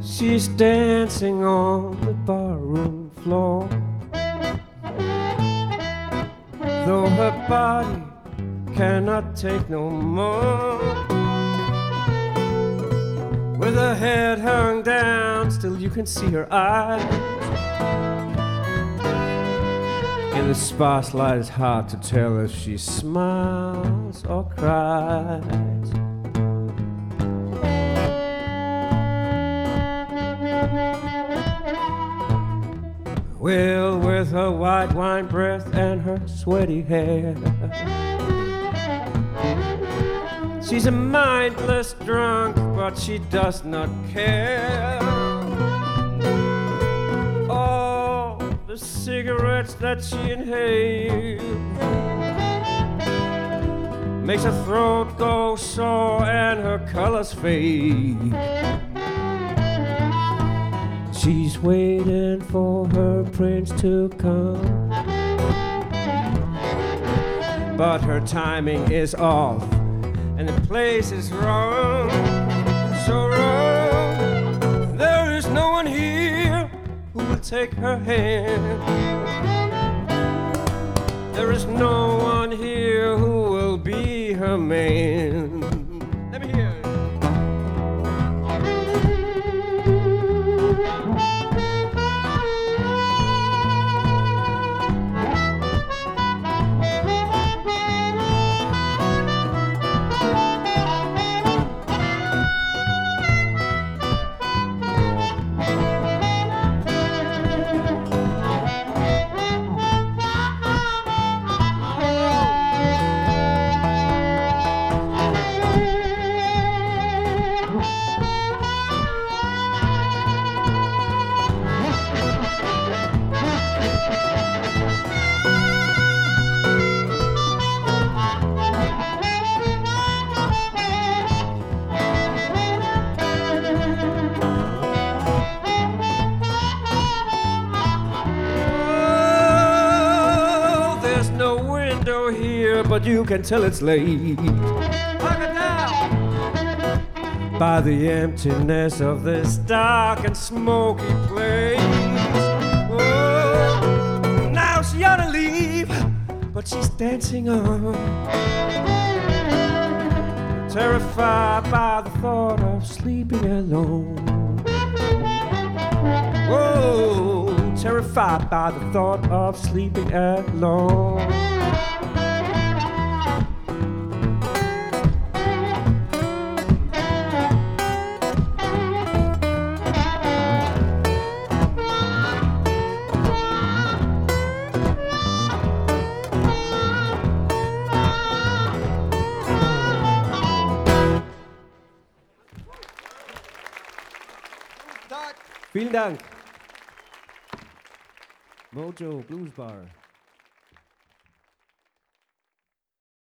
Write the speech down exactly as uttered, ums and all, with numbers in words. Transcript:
She's dancing on the barroom floor, though her body cannot take no more. With her head hung down, still you can see her eyes. In the spotlight it's hard to tell if she smiles or cries. Well, with her white wine breath and her sweaty hair, she's a mindless drunk, but she does not care. All the cigarettes that she inhales makes her throat go sore and her colors fade. She's waiting for her prince to come, but her timing is off and the place is wrong, so wrong. There is no one here who will take her hand. There is no one here who will be her man. Let me hear it. Here, but you can tell it's late. Lock it down. By the emptiness of this dark and smoky place. Oh, now she ought to leave, but she's dancing on, terrified by the thought of sleeping alone. Oh, terrified by the thought of sleeping alone. Vielen Dank. Mojo Blues Bar.